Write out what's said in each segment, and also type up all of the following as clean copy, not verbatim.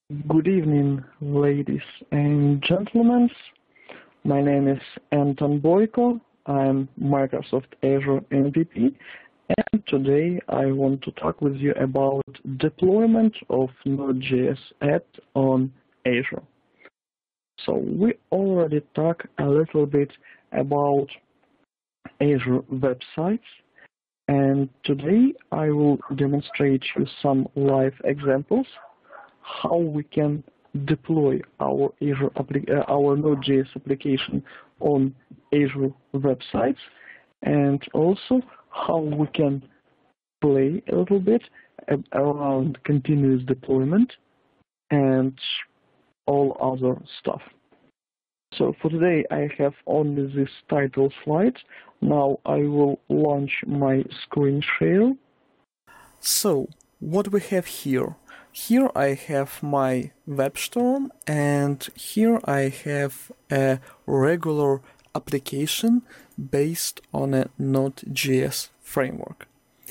Good evening, ladies and gentlemen. My name is Anton Boyko. I'm Microsoft Azure MVP, and today I want to talk with you about deployment of Node.js app on Azure. So we already talked a little bit about Azure websites, and today I will demonstrate you some live examples how we can deploy our our Node.js application on Azure websites, and also how we can play a little bit around continuous deployment and all other stuff. So for today I have only this title slide. Now I will launch my screen share. So what we have here? Here I have my WebStorm, and here I have a regular application based on a Node.js framework.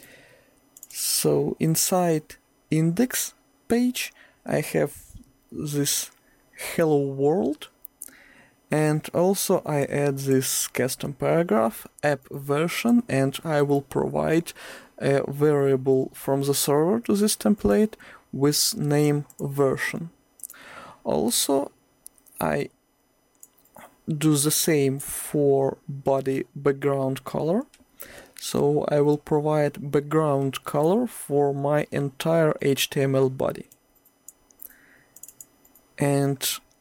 So inside index page I have this hello world, and also I add this custom paragraph app version, and I will provide a variable from the server to this template with name version. Also, I do the same for body background color. So I will provide background color for my entire HTML body. And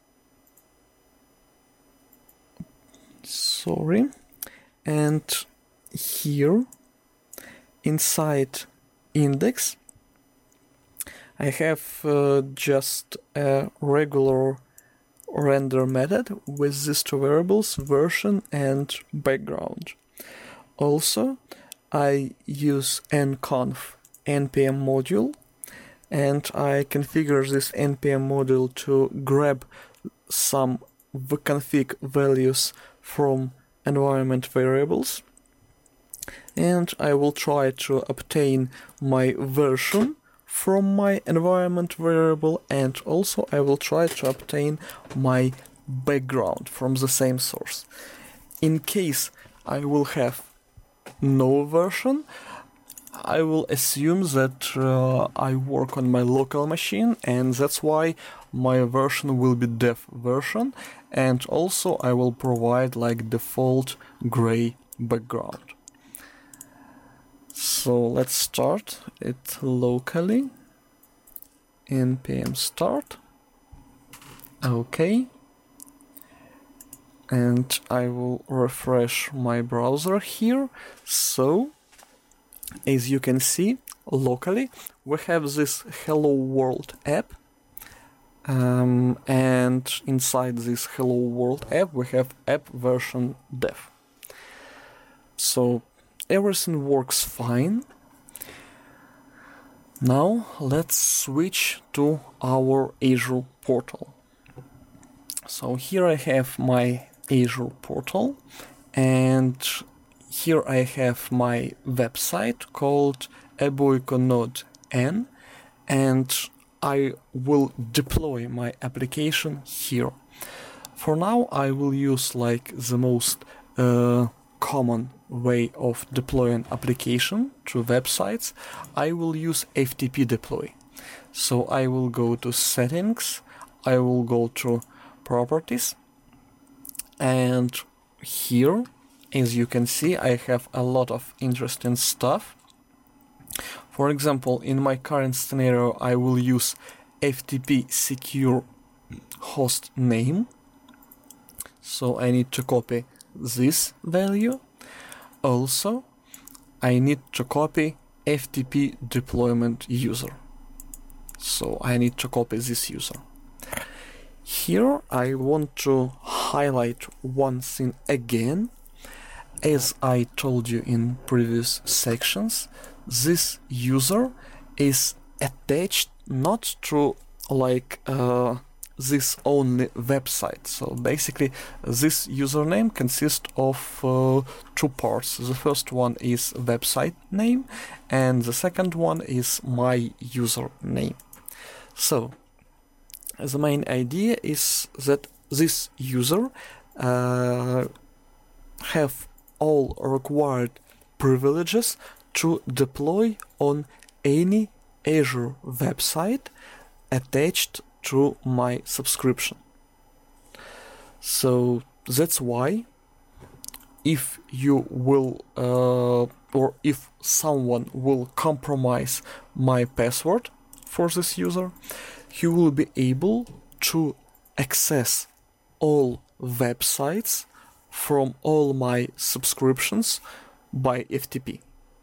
here inside index I have just a regular render method with these two variables, version and background. Also, I use nconf npm module, and I configure this npm module to grab some config values from environment variables, and I will try to obtain my version from my environment variable, and also I will try to obtain my background from the same source. In case I will have no version, I will assume that I work on my local machine, and that's why my version will be dev version, and also I will provide like default gray background. So let's start it locally. npm start. Okay. And I will refresh my browser here. So, as you can see, locally, we have this Hello World app. And inside this Hello World app, we have app version dev. So, everything works fine. Now let's switch to our Azure portal. So here I have my Azure portal, and here I have my website called aboikonode.n, and I will deploy my application here. For now I will use like the most common way of deploying application to websites. I will use FTP deploy. So I will go to settings, I will go to properties, and here, as you can see, I have a lot of interesting stuff. For example, in my current scenario, I will use FTP secure host name. So I need to copy this value. Also, I need to copy FTP deployment user. So I need to copy this user. Here I want to highlight one thing again. As I told you in previous sections, this user is attached not to like this only website. So basically this username consists of two parts. The first one is website name, and the second one is my username. So The main idea is that this user have all required privileges to deploy on any Azure website attached to my subscription. So that's why if you will or if someone will compromise my password for this user, he will be able to access all websites from all my subscriptions by FTP.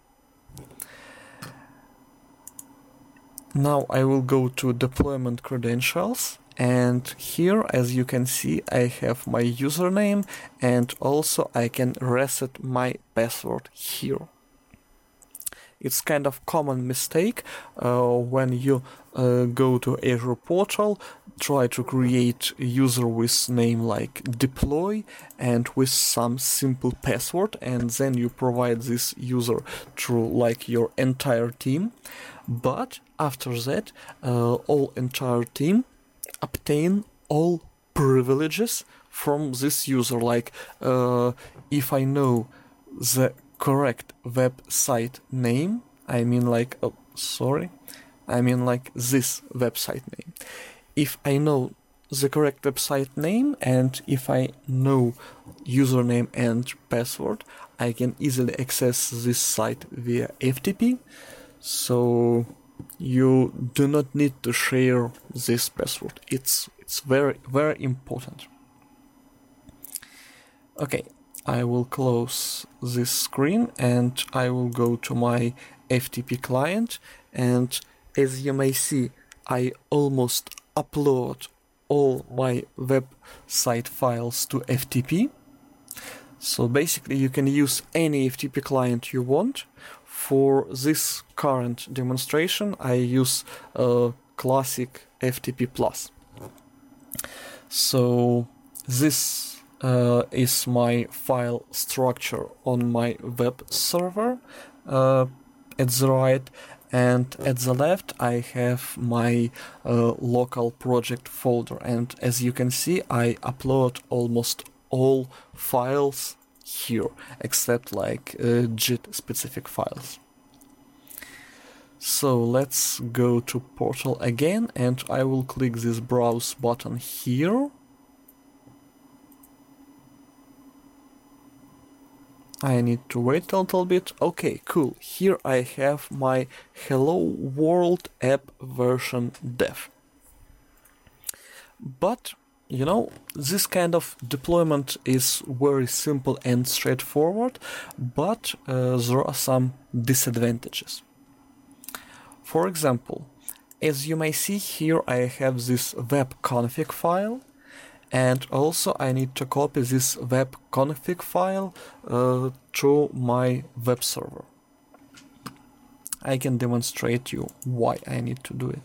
Now I will go to deployment credentials, and here, as you can see, I have my username, and also I can reset my password here. It's kind of common mistake when you go to Azure portal, try to create a user with name like deploy and with some simple password, and then you provide this user to like your entire team. But after that, all entire team obtain all privileges from this user. Like if I know the correct website name, I mean like this website name. If I know the correct website name and if I know username and password, I can easily access this site via FTP. So you do not need to share this password. It's very, very important. Okay, I will close this screen and I will go to my FTP client, and as you may see, I almost upload all my website files to FTP. So basically you can use any FTP client you want. For this current demonstration, I use classic FTP+. So this is my file structure on my web server at the right, and at the left I have my local project folder, and as you can see I upload almost all files here except like JIT specific files. So let's go to portal again, and I will click this browse button here. I need to wait a little bit. Okay, cool. Here I have my Hello World app version dev. But you know, this kind of deployment is very simple and straightforward, but there are some disadvantages. For example, as you may see here, I have this web config file, and also I need to copy this web config file to my web server. I can demonstrate you why I need to do it.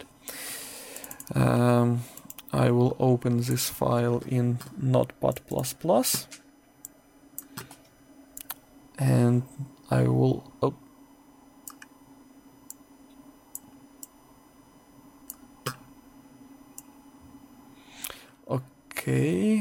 I will open this file in Notepad++, and I will okay.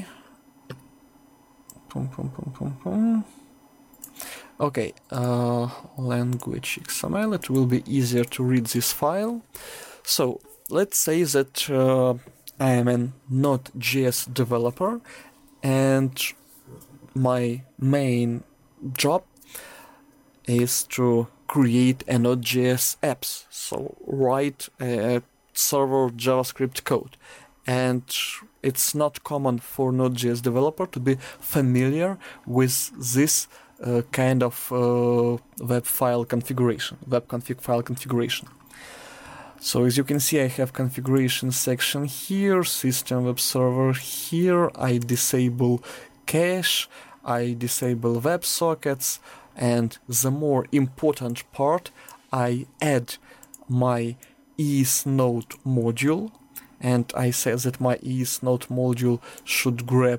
Okay, language XML, it will be easier to read this file. So let's say that I am a Node.js developer, and my main job is to create a Node.js apps, so write a server JavaScript code. And it's not common for Node.js developer to be familiar with this kind of web config file configuration. So as you can see, I have configuration section here, system web server here, I disable cache, I disable WebSockets, and the more important part, I add my ESNode module, and I say that my ESNode module should grab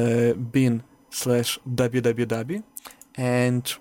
bin/www and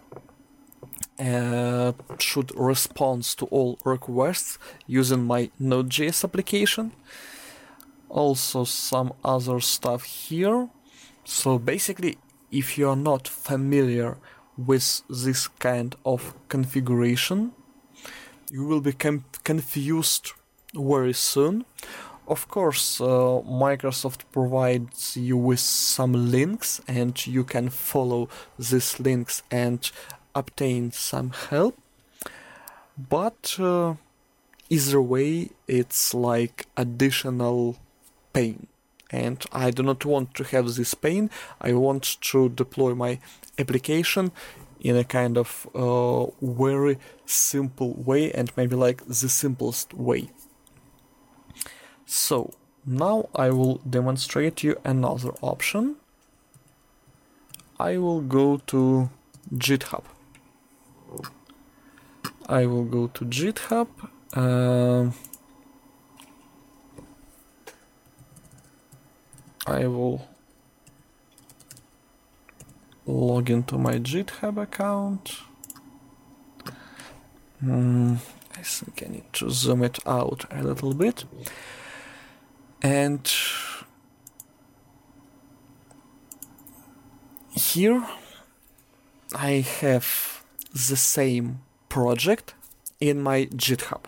should respond to all requests using my Node.js application. Also some other stuff here. So basically, if you are not familiar with this kind of configuration, you will become confused very soon. Of course, Microsoft provides you with some links, and you can follow these links and obtain some help. But either way, it's like additional pain. And I do not want to have this pain. I want to deploy my application in a kind of very simple way, and maybe like the simplest way. So now I will demonstrate you another option. I will go to GitHub. I will go to GitHub. I will log into my GitHub account. I think I need to zoom it out a little bit. And here I have the same project in my GitHub.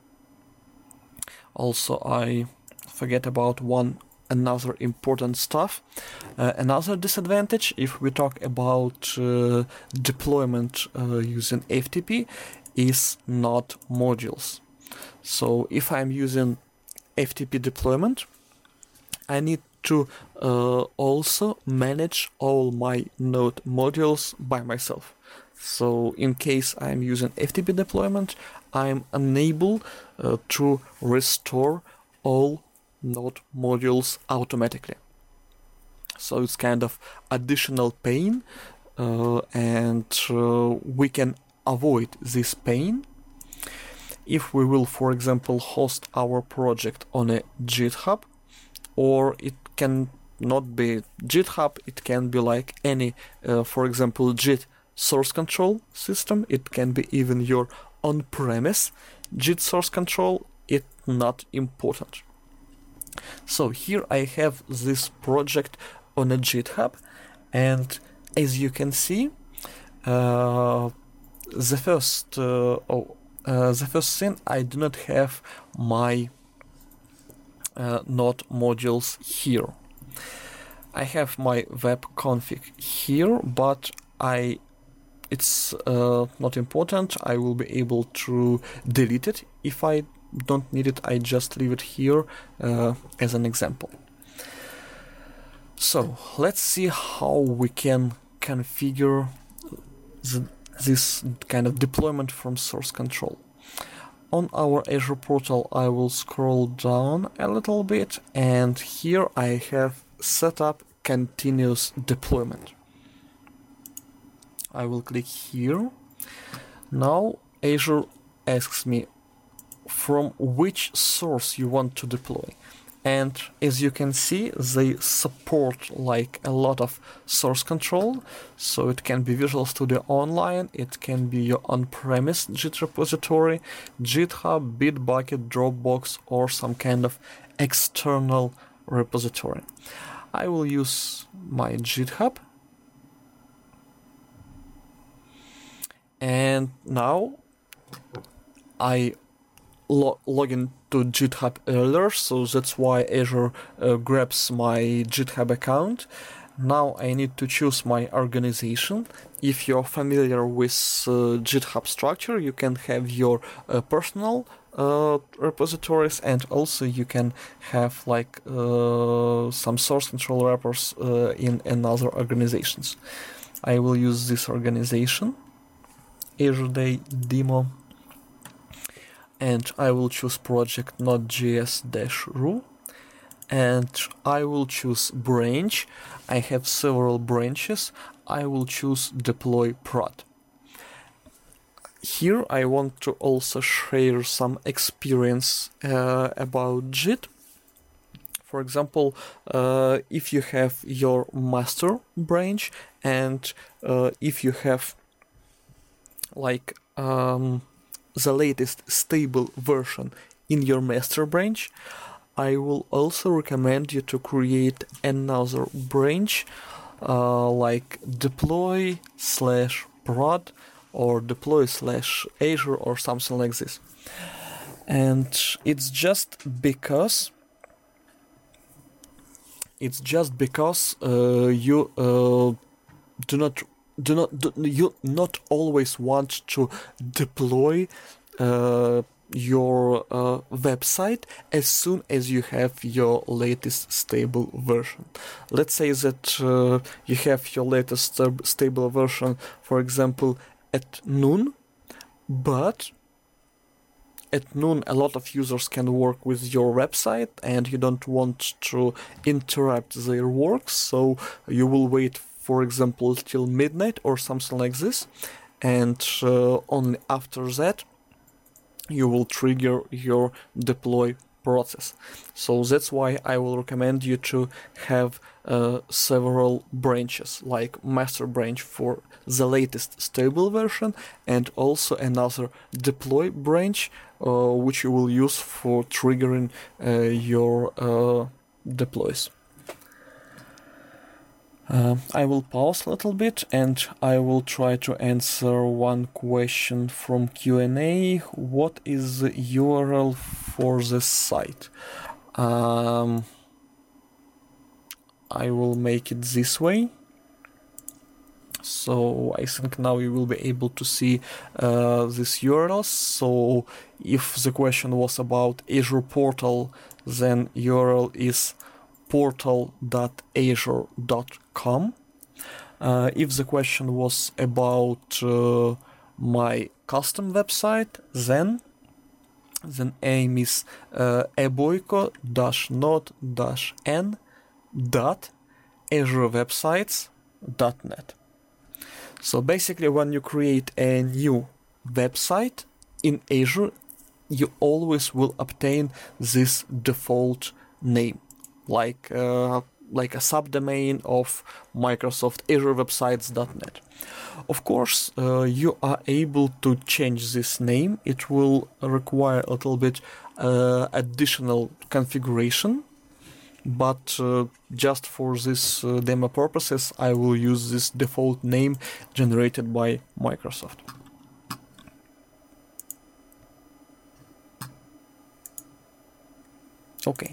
Also, I forget about another important stuff. Another disadvantage, if we talk about deployment using FTP, is not modules. So if I'm using FTP deployment, I need to also manage all my Node modules by myself. So in case I'm using FTP deployment, I'm unable to restore all Node modules automatically. So it's kind of additional pain, and we can avoid this pain if we will, for example, host our project on a GitHub, or it can not be GitHub, it can be like any, for example, Git source control system. It can be even your on-premise Git source control. It's not important. So here I have this project on a GitHub, and as you can see, the first thing, I do not have my Node modules here. I have my web config here, but it's not important. I will be able to delete it if I don't need it. I just leave it here as an example. So let's see how we can configure this kind of deployment from source control. On our Azure portal, I will scroll down a little bit, and here I have set up continuous deployment. I will click here. Now Azure asks me from which source you want to deploy. And as you can see, they support like a lot of source control. So it can be Visual Studio Online, it can be your on-premise Git repository, GitHub, Bitbucket, Dropbox, or some kind of external repository. I will use my GitHub. And now I log into GitHub earlier, so that's why Azure grabs my GitHub account. Now I need to choose my organization. If you're familiar with GitHub structure, you can have your personal repositories, and also you can have like some source control wrappers in another organizations. I will use this organization, Azure Day Demo, and I will choose project Node.js-ru, and I will choose branch. I have several branches. I will choose deploy prod. Here I want to also share some experience about Git. For example, if you have your master branch, and if you have like the latest stable version in your master branch, I will also recommend you to create another branch like deploy/prod or deploy/Azure or something like this. And it's just because you you not always want to deploy your website as soon as you have your latest stable version. Let's say that you have your latest stable version, for example, at noon, but at noon a lot of users can work with your website and you don't want to interrupt their work, so you will wait, for example, till midnight or something like this, and only after that you will trigger your deploy process. So that's why I will recommend you to have several branches, like master branch for the latest stable version and also another deploy branch which you will use for triggering your deploys. I will pause a little bit and I will try to answer one question from Q&A. What is the URL for the site? I will make it this way. So I think now you will be able to see this URL. So if the question was about Azure Portal, then URL is portal.azure.com. If the question was about my custom website, then aim is eboiko-node-n.azurewebsites.net. So basically, when you create a new website in Azure, you always will obtain this default name, like a subdomain of Microsoft Azure Websites.net. Of course, you are able to change this name. It will require a little bit additional configuration, but just for this demo purposes, I will use this default name generated by Microsoft. Okay.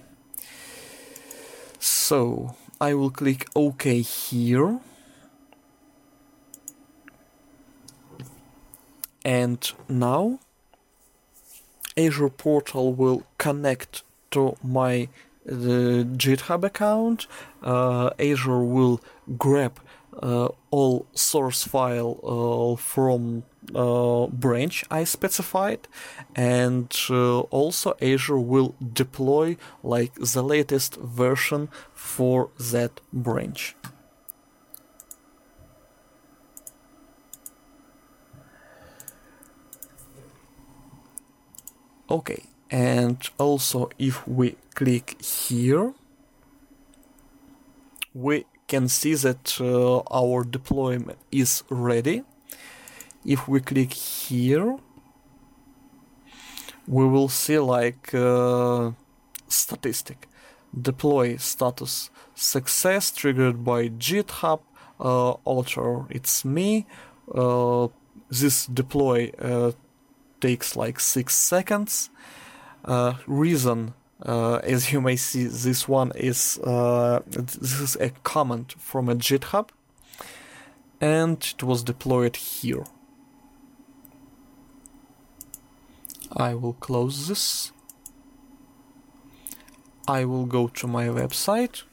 So I will click OK here. And now Azure Portal will connect to my GitHub account. Azure will grab all source file from branch I specified, and also Azure will deploy like the latest version for that branch. Okay, and also if we click here, we can see that our deployment is ready. If we click here, we will see like statistic. Deploy status success triggered by GitHub. Author, it's me. This deploy takes like 6 seconds. Reason, as you may see, this one is this is a comment from a GitHub, and it was deployed here. I will close this. I will go to my website.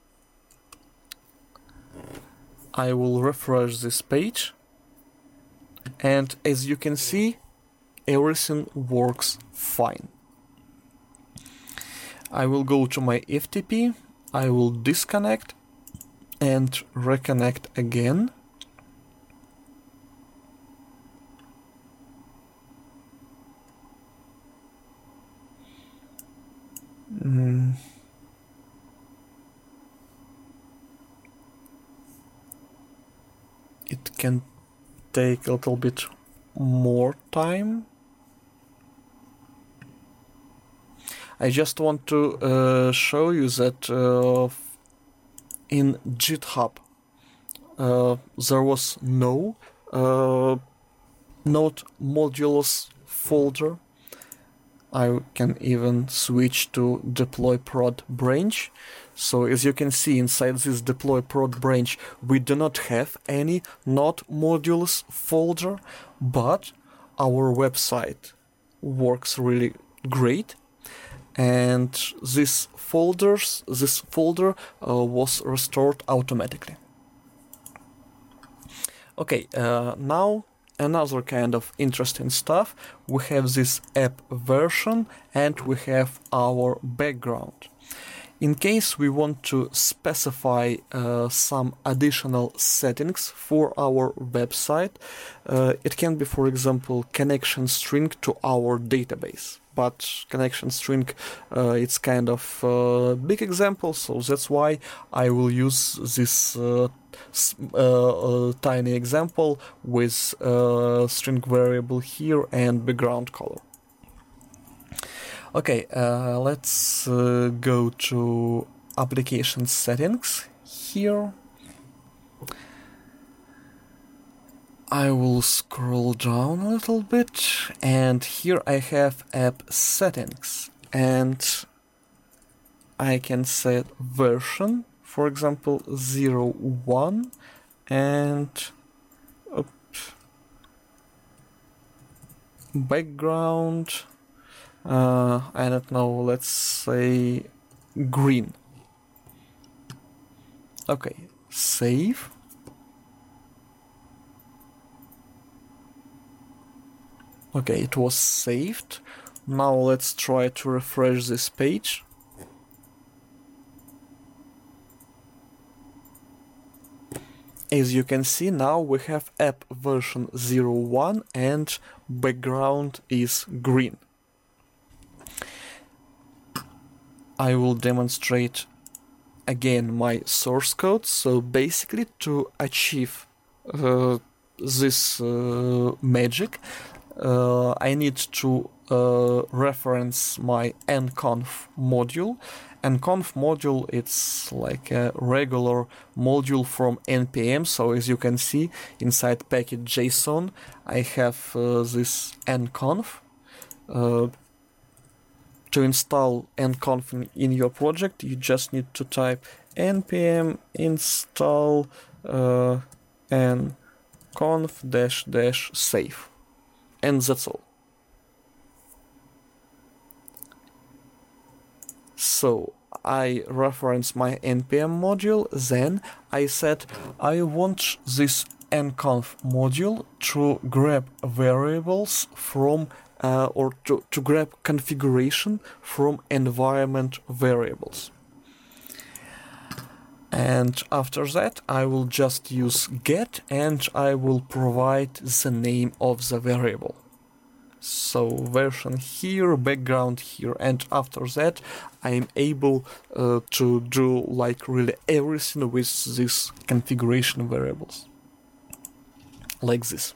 I will refresh this page, and as you can see, everything works fine. I will go to my FTP, I will disconnect and reconnect again. It can take a little bit more time. I just want to show you that in GitHub there was no Node modules folder. I can even switch to deploy prod branch. So as you can see, inside this deploy prod branch, we do not have any Node modules folder, but our website works really great. And this folder was restored automatically. Okay, now another kind of interesting stuff. We have this app version and we have our background. In case we want to specify some additional settings for our website, it can be, for example, connection string to our database. But connection string, it's kind of a big example, so that's why I will use this tiny example with string variable here and background color. Okay, let's go to application settings here. I will scroll down a little bit, and here I have app settings, and I can set version, for example 01, and background, I don't know, let's say green. Okay, save. Okay, it was saved. Now let's try to refresh this page. As you can see, now we have app version 01 and background is green. I will demonstrate again my source code. So basically, to achieve this magic, I need to reference my nconf module. Nconf module, it's like a regular module from npm. So as you can see, inside package.json, I have this nconf. To install nconf in your project, you just need to type npm install nconf -save. And that's all. So I reference my npm module, then I said I want this nconf module to grab variables from or to grab configuration from environment variables. And after that, I will just use get and I will provide the name of the variable. So version here, background here, and after that, I am able to do like really everything with these configuration variables. Like this.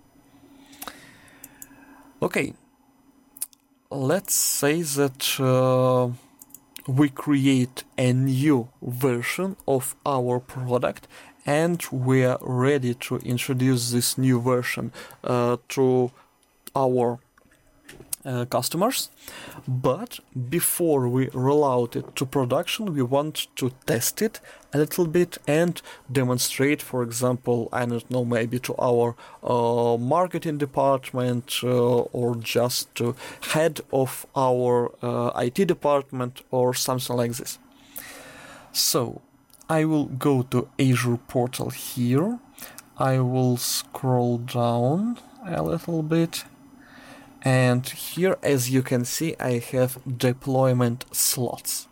Okay, let's say that we create a new version of our product and we are ready to introduce this new version to our customers. But before we roll out it to production, we want to test it a little bit and demonstrate, for example, I don't know, maybe to our marketing department or just to head of our IT department or something like this. So I will go to Azure portal here. I will scroll down a little bit. And here, as you can see, I have deployment slots.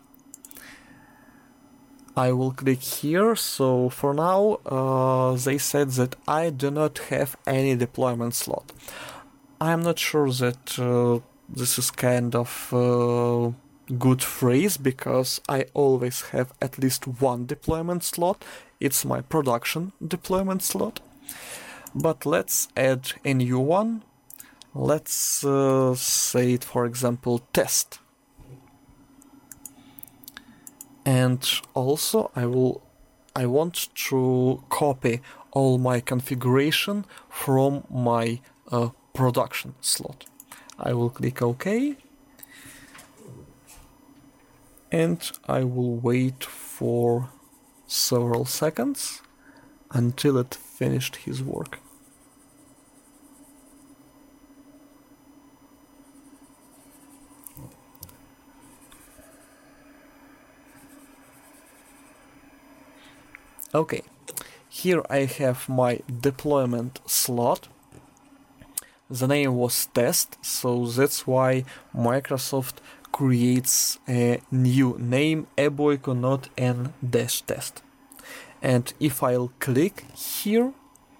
I will click here. So for now, they said that I do not have any deployment slot. I'm not sure that this is kind of good phrase, because I always have at least one deployment slot. It's my production deployment slot. But let's add a new one. Let's say it, for example, test. And also I want to copy all my configuration from my production slot. I will click OK, and I will wait for several seconds until it finished his work. Okay, here I have my deployment slot. The name was test, so that's why Microsoft creates a new name, Eboyko, not n-test. And if I'll click here,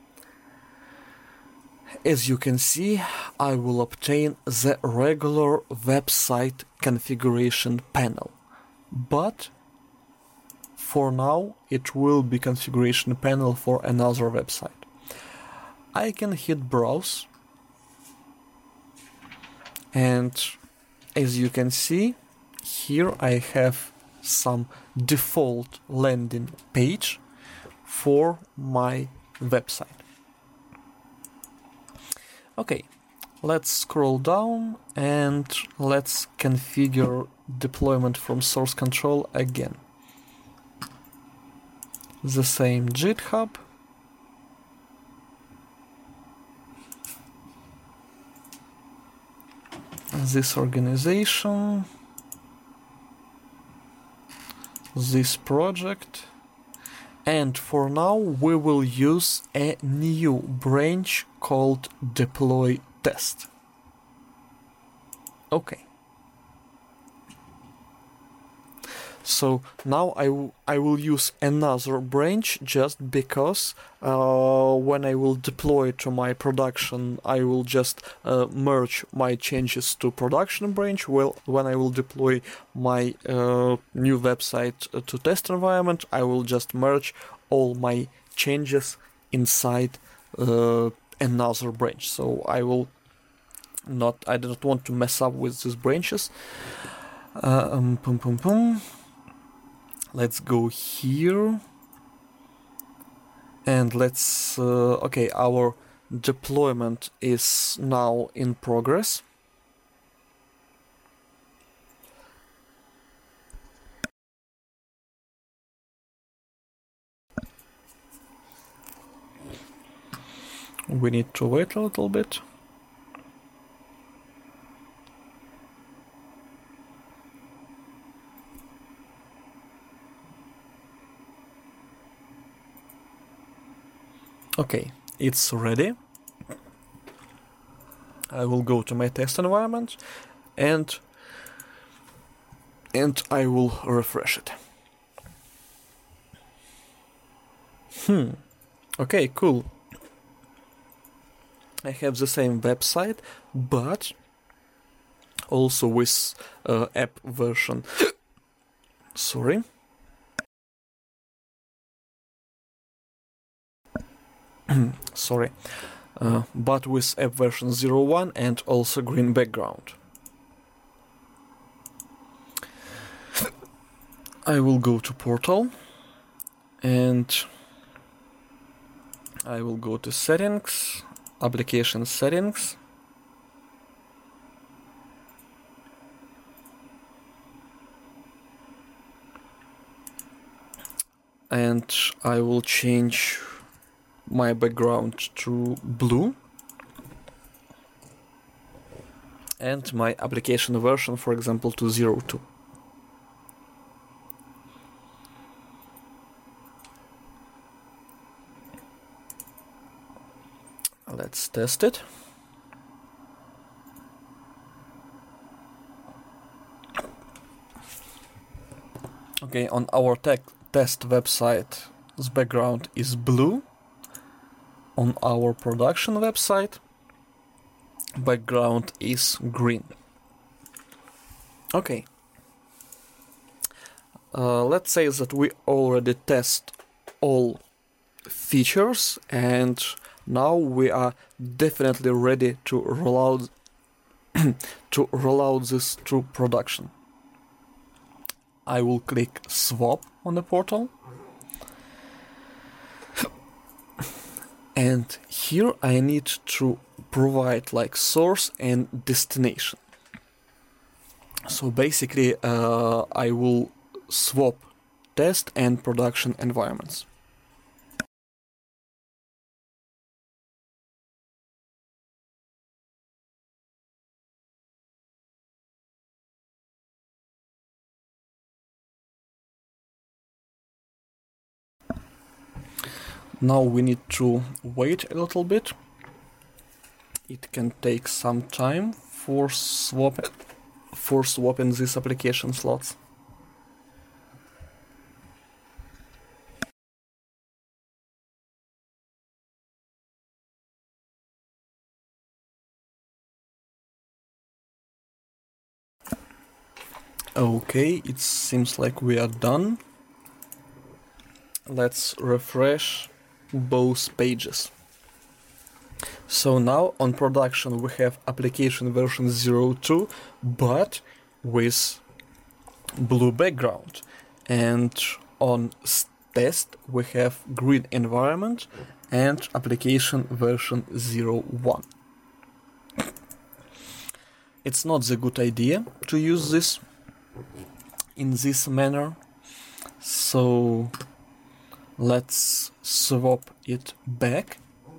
as you can see, I will obtain the regular website configuration panel. But for now, it will be configuration panel for another website. I can hit browse, and as you can see, here I have some default landing page for my website. Okay, let's scroll down and let's configure deployment from source control again. The same GitHub. This organization. This project. And for now we will use a new branch called deploy test. Okay. So now I will use another branch just because when I will deploy to my production, I will just merge my changes to production branch. Well, when I will deploy my new website to test environment, I will just merge all my changes inside another branch. So I do not want to mess up with these branches. Let's go here and let's okay, our deployment is now in progress. We need to wait a little bit. Okay, it's ready. I will go to my test environment and I will refresh it. Okay, cool. I have the same website, but also with app version. Sorry. Sorry. But with app version 01 and also green background. I will go to portal and I will go to settings, application settings. And I will change my background to blue and my application version, for example, to 02. Let's test it. Okay, on our test website, this background is blue. On our production website, background is green. Okay. Let's say that we already test all features and now we are definitely ready to roll out this to production. I will click swap on the portal. And here I need to provide like source and destination. So basically I will swap test and production environments. Now we need to wait a little bit. It can take some time for swapping these application slots. Okay, it seems like we are done. Let's refresh both pages. So now on production we have application version 02, but with blue background. And on test we have green environment and application version 01. It's not the good idea to use this in this manner, so let's swap it back.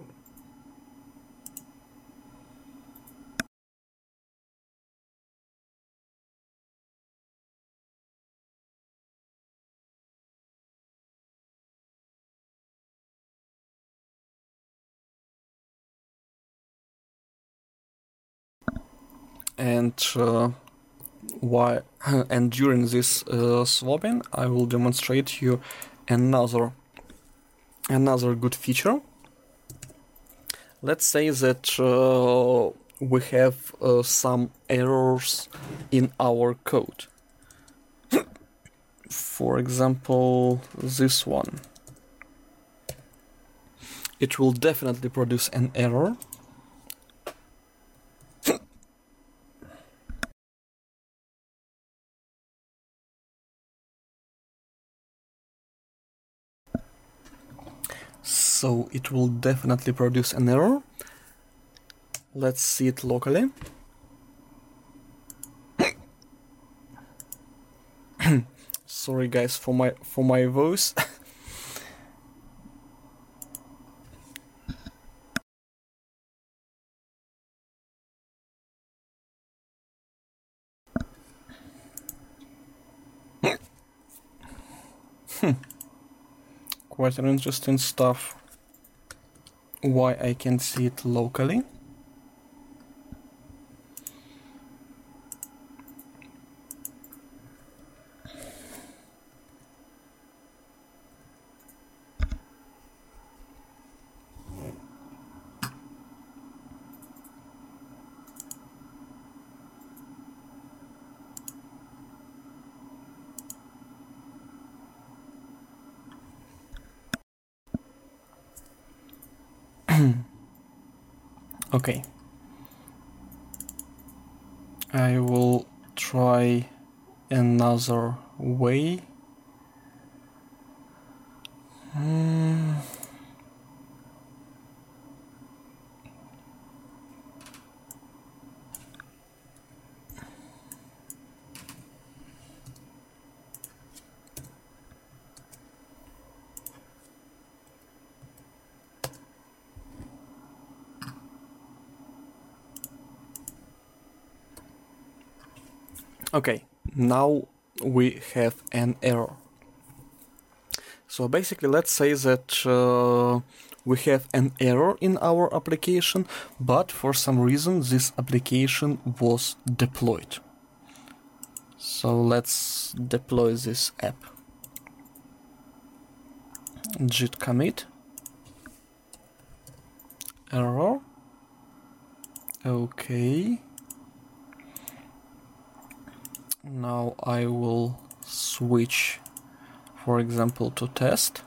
And and during this swapping I will demonstrate you another good feature. Let's say that we have some errors in our code. For example, this one. It will definitely produce an error. So it will definitely produce an error. Let's see it locally. Sorry guys for my voice. Quite an interesting stuff. Why I can see it locally. Okay. I will try another way. Okay, now we have an error. So basically, let's say that we have an error in our application, but for some reason this application was deployed. So let's deploy this app. Git commit error. Okay. Now I will switch, for example, to test.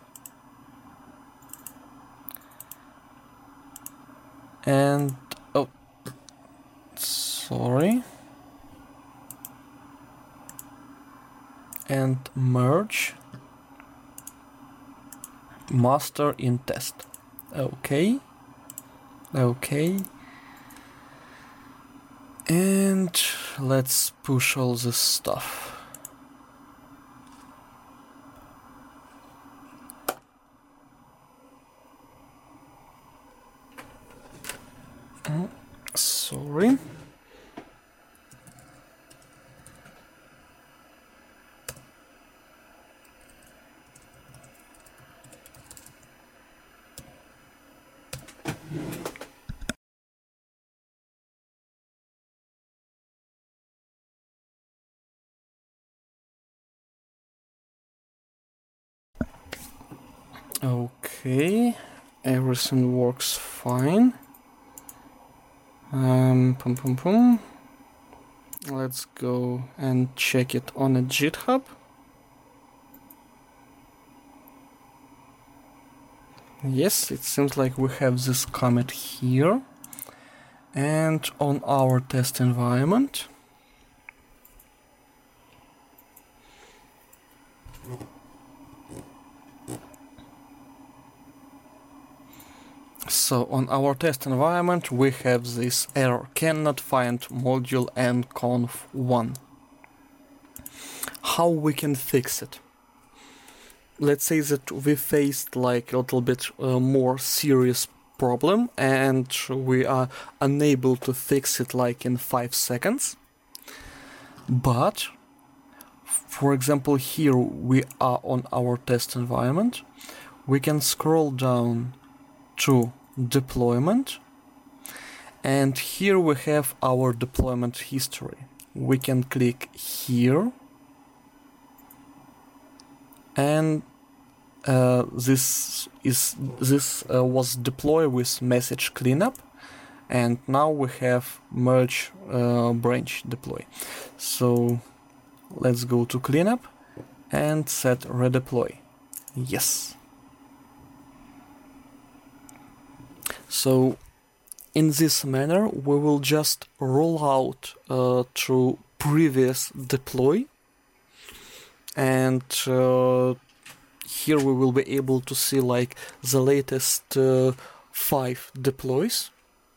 And oh, sorry. and merge master in test. Okay. Okay. And let's push all this stuff. Sorry. Okay, everything works fine. Pum pum pum. Let's go and check it on a GitHub. Yes, it seems like we have this commit here. And on our test environment, so on our test environment we have this error, cannot find module and conf1. How we can fix it? Let's say that we faced like a little bit more serious problem and we are unable to fix it like in 5 seconds. But for example, here we are on our test environment. We can scroll down to deployment, and here we have our deployment history. We can click here, and this was deployed with message cleanup, and now we have merge branch deploy. So let's go to cleanup and set redeploy. Yes. So in this manner we will just roll out to previous deploy, and here we will be able to see like the latest 5 deploys.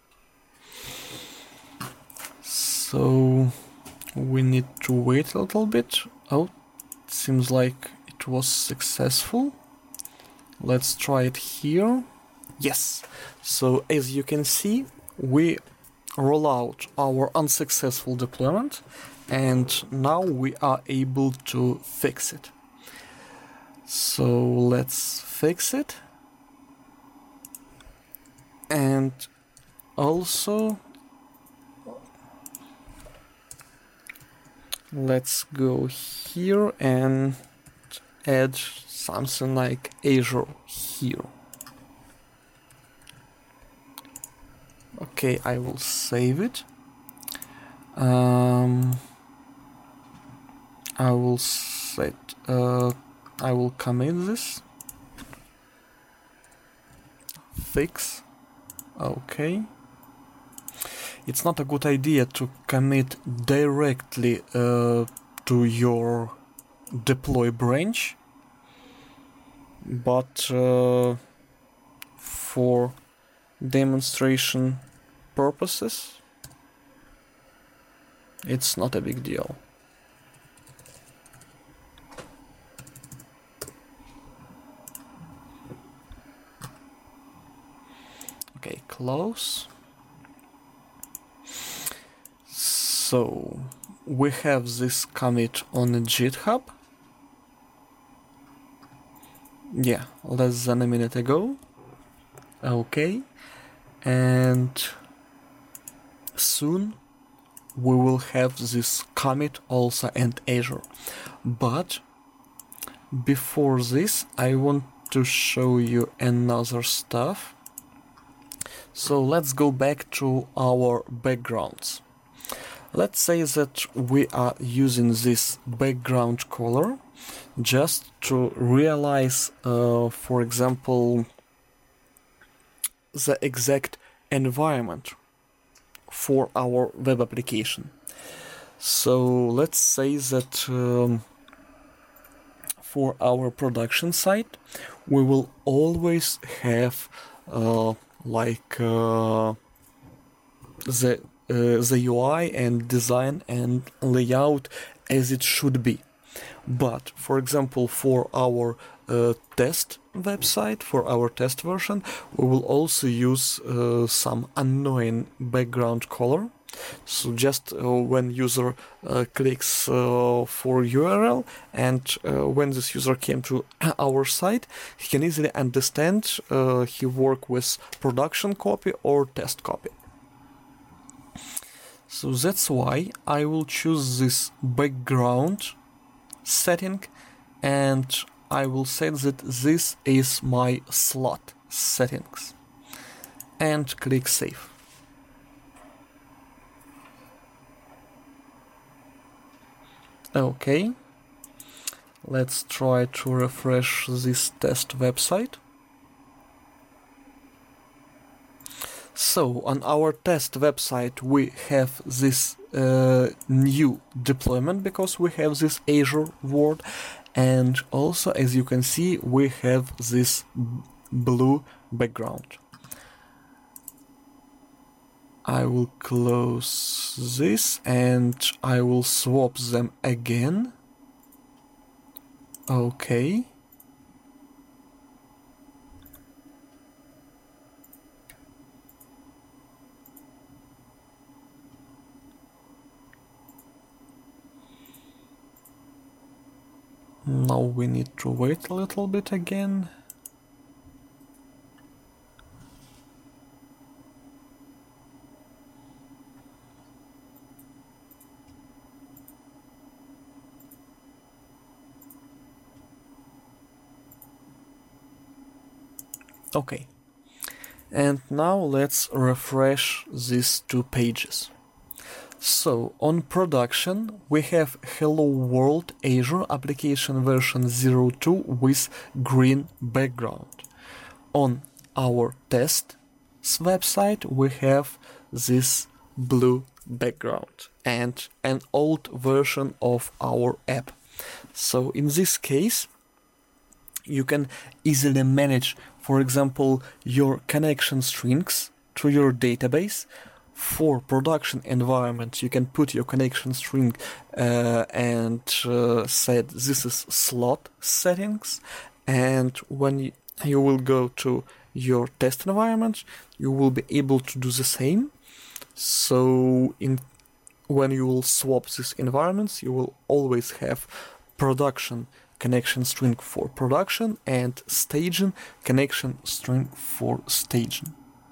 So we need to wait a little bit. Oh, it seems like it was successful. Let's try it here. Yes. So as you can see, we roll out our unsuccessful deployment, and now we are able to fix it. So let's fix it. And also let's go here and add something like Azure here. Okay, I will save it. I will set. I will commit this. Fix. Okay. It's not a good idea to commit directly to your deploy branch, but for demonstration purposes, it's not a big deal. Okay, close. So we have this commit on the GitHub. Yeah, less than a minute ago. Okay, and soon we will have this commit also in Azure. But before this, I want to show you another stuff. So let's go back to our backgrounds. Let's say that we are using this background color just to realize, for example, the exact environment for our web application. So let's say that for our production site, we will always have the UI and design and layout as it should be. But, for example, for our test website, for our test version, we will also use some annoying background color. So just when user clicks for URL, and when this user came to our site, he can easily understand he work with production copy or test copy. So that's why I will choose this background setting, and I will say that this is my slot settings, and click Save. Okay, let's try to refresh this test website. So on our test website we have this new deployment because we have this Azure word, and also as you can see we have this blue background. I will close this and I will swap them again. Okay. Now we need to wait a little bit again. Okay, and now let's refresh these two pages. So on production we have Hello World Azure application version 02 with green background. On our test website we have this blue background and an old version of our app. So in this case you can easily manage, for example, your connection strings to your database. For production environment, you can put your connection string and set this is slot settings, and when you will go to your test environment, you will be able to do the same. So when you will swap these environments, you will always have production connection string for production and staging connection string for staging.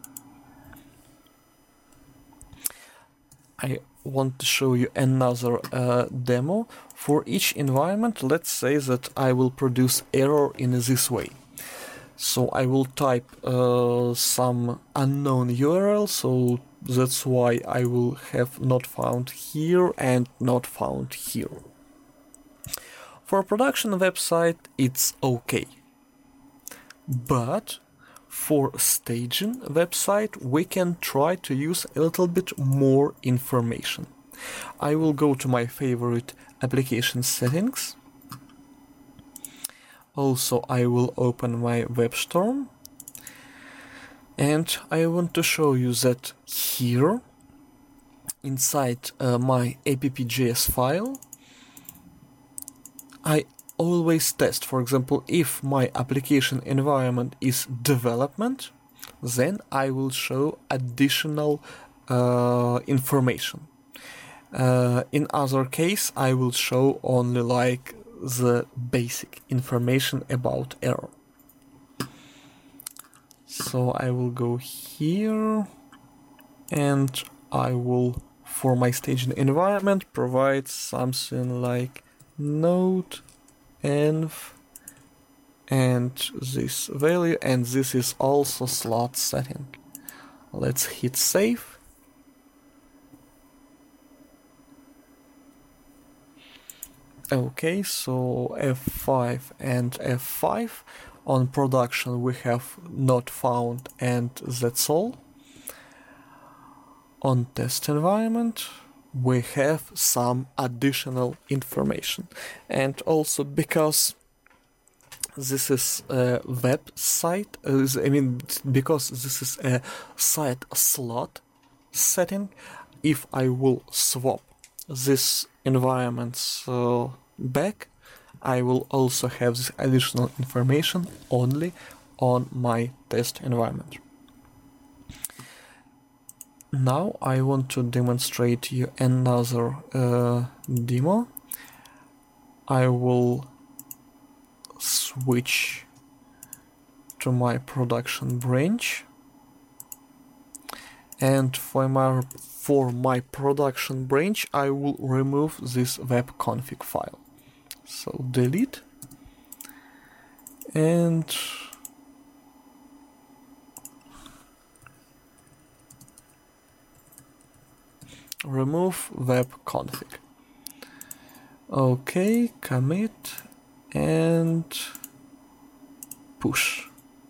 I want to show you another demo. For each environment, let's say that I will produce error in this way. So I will type some unknown URL, so that's why I will have not found here and not found here. For a production website, it's okay. But for staging website, we can try to use a little bit more information. I will go to my favorite application settings. Also, I will open my WebStorm. And I want to show you that here, inside my app.js file, I always test. For example, if my application environment is development, then I will show additional information. In other case, I will show only like the basic information about error. So I will go here and I will, for my staging environment, provide something like node env and this value, and this is also slot setting. Let's hit save. Okay, so F5 and F5 on production we have not found, and that's all. On test environment we have some additional information, and also because this is a website. Because this is a site slot setting, if I will swap this environments back, I will also have this additional information only on my test environment. Now I want to demonstrate you another demo. I will switch to my production branch, and for my production branch I will remove this webconfig file. So delete and remove webconfig. Okay, commit and push.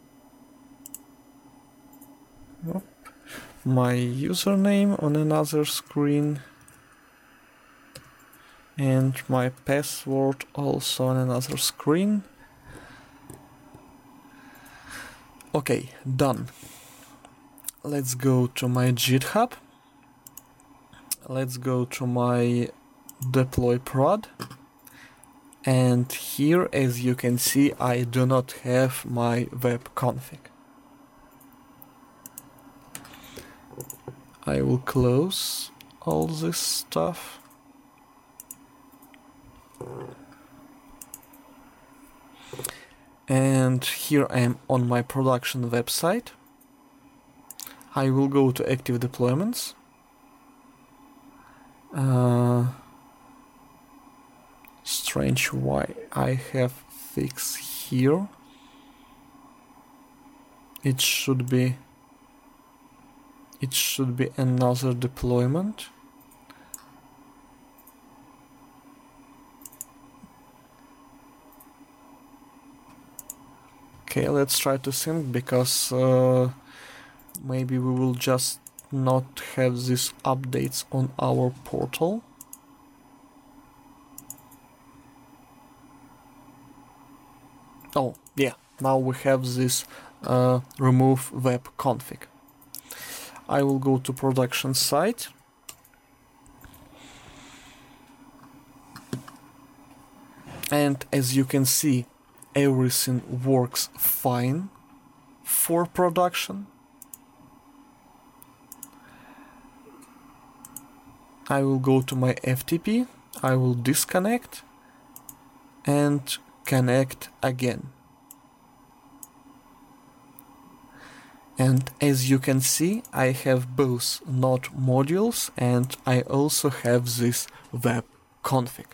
My username on another screen and my password also on another screen. Okay, done. Let's go to my GitHub. Let's go to my deploy prod, and here, as you can see, I do not have my webconfig. I will close all this stuff. And here I am on my production website. I will go to active deployments. Strange why I have fix here. It should be another deployment. Okay, let's try to sync, because maybe we will just not have these updates on our portal. Oh, yeah, now we have this remove web config. I will go to production site. And as you can see, everything works fine for production. I will go to my FTP, I will disconnect and connect again. And as you can see, I have both node modules and I also have this web config.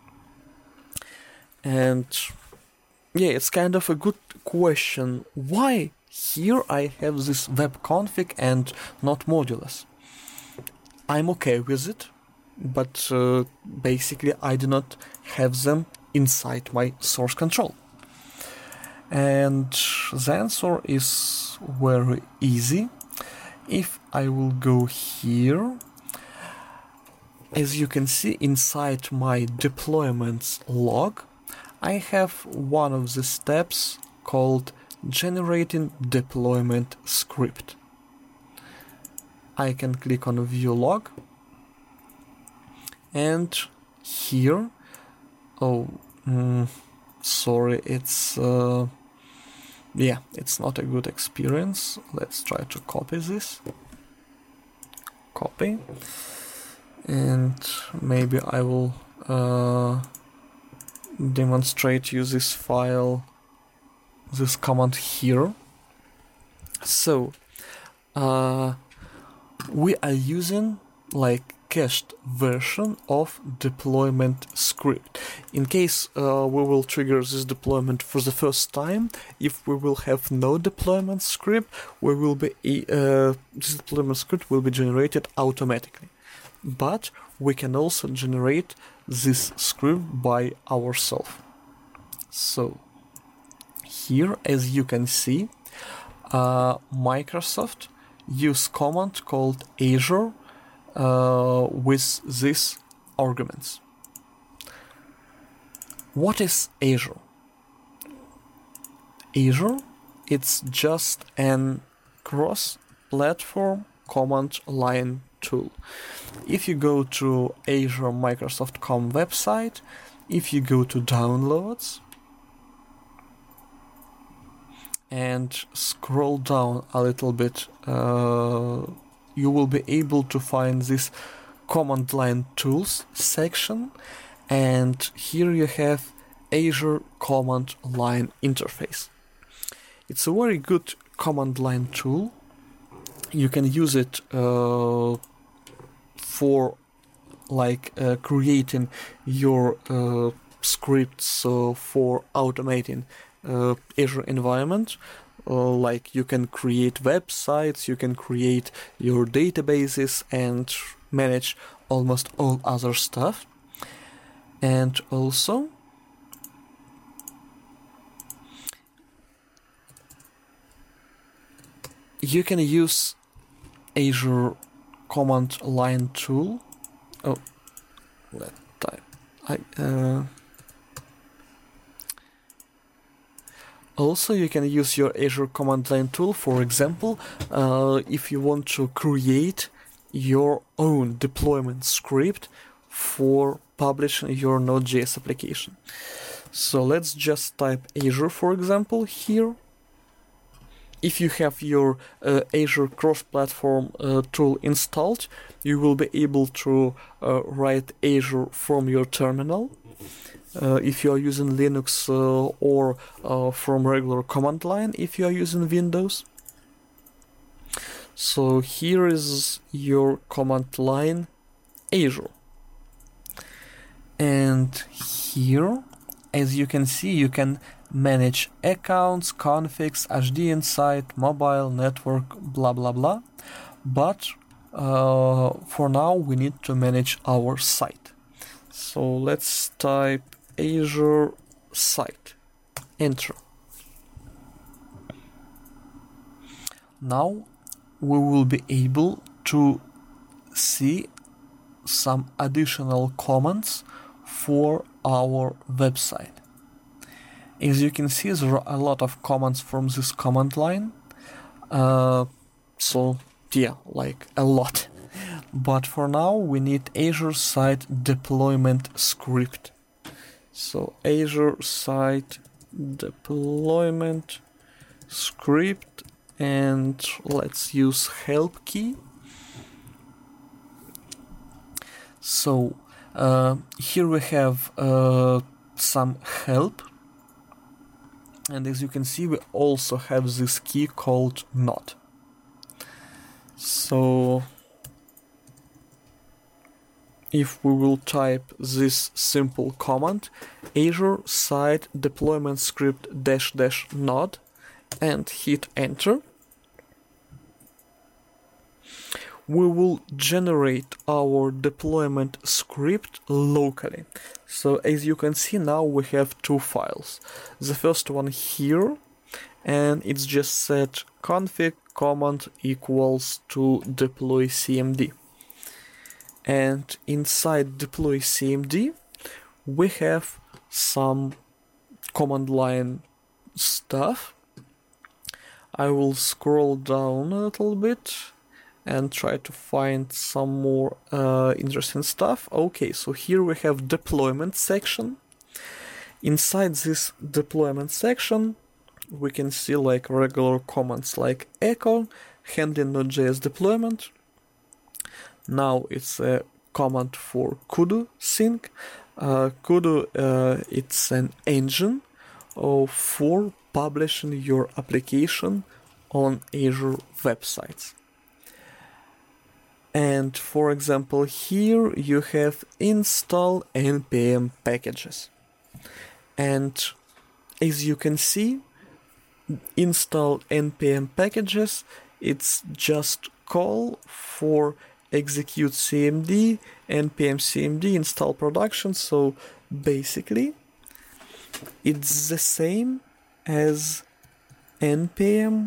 And yeah, it's kind of a good question. Why here I have this web config and not modules? I'm okay with it, but basically I do not have them inside my source control. And the answer is very easy. If I will go here, as you can see inside my deployments log, I have one of the steps called generating deployment script. I can click on view log, and here, sorry, it's it's not a good experience. Let's try to copy this. Copy, and maybe I will demonstrate you this file, this command here. So we are using like cached version of deployment script. In case we will trigger this deployment for the first time, if we will have no deployment script, we will be this deployment script will be generated automatically. But we can also generate this script by ourselves. So here, as you can see, Microsoft use command called Azure with these arguments. What is Azure? Azure, it's just an cross-platform command line tool. If you go to Azure Microsoft.com website, if you go to downloads and scroll down a little bit, you will be able to find this command line tools section, and here you have Azure command line interface. It's a very good command line tool. You can use it for creating your scripts for automating Azure environment. Like you can create websites, you can create your databases and manage almost all other stuff. And also you can use Azure command line tool. Oh, let's type. Also, you can use your Azure command line tool, for example, if you want to create your own deployment script for publishing your Node.js application. So let's just type Azure, for example, here. If you have your Azure cross-platform tool installed, you will be able to write Azure from your terminal. If you are using Linux or from regular command line if you are using Windows. So here is your command line Azure. And here, as you can see, you can manage accounts, configs, HD Insight, mobile, network, blah blah blah. But for now we need to manage our site. So let's type Azure site. Enter. Now we will be able to see some additional commands for our website. As you can see, there are a lot of commands from this command line. So yeah, like a lot. But for now we need Azure Site Deployment Script. So Azure Site Deployment Script, and let's use help key. So here we have some help, and as you can see we also have this key called node. So if we will type this simple command, Azure Site Deployment Script -- node, and hit enter, we will generate our deployment script locally. So as you can see now we have two files. The first one here, and it's just set config command equals to deploy cmd. And inside deploy cmd we have some command line stuff. I will scroll down a little bit and try to find some more interesting stuff. Okay, so here we have deployment section. Inside this deployment section we can see like regular commands like echo, handling Node.js deployment. Now it's a command for Kudu sync. Kudu it's an engine for publishing your application on Azure websites. And for example here you have install npm packages, and as you can see, install npm packages, it's just call for execute cmd, npm cmd, install production. So basically it's the same as npm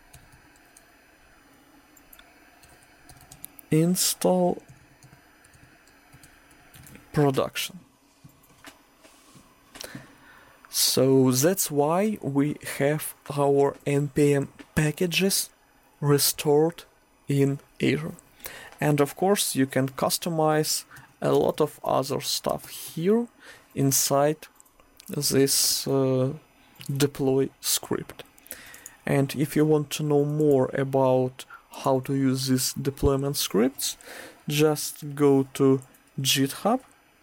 install production. So that's why we have our npm packages restored in Azure. And of course, you can customize a lot of other stuff here inside this deploy script. And if you want to know more about how to use these deployment scripts, just go to GitHub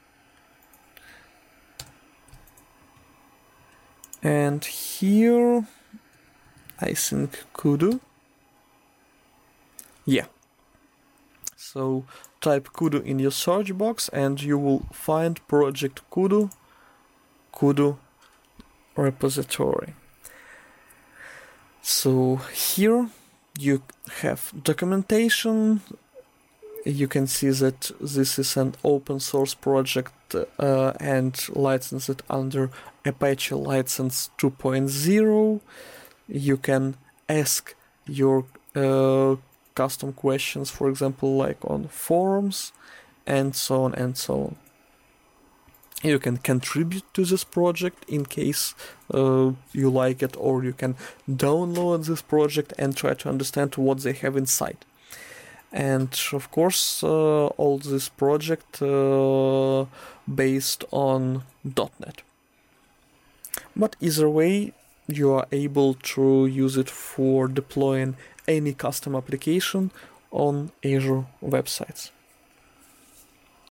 and here I think Kudu. Yeah. So type Kudu in your search box and you will find project Kudu repository. So here you have documentation. You can see that this is an open source project and licensed under Apache License 2.0. You can ask your custom questions, for example, like on forums, and so on and so on. You can contribute to this project in case you like it, or you can download this project and try to understand what they have inside. And of course, all this project based on .NET. But either way, you are able to use it for deploying any custom application on Azure websites.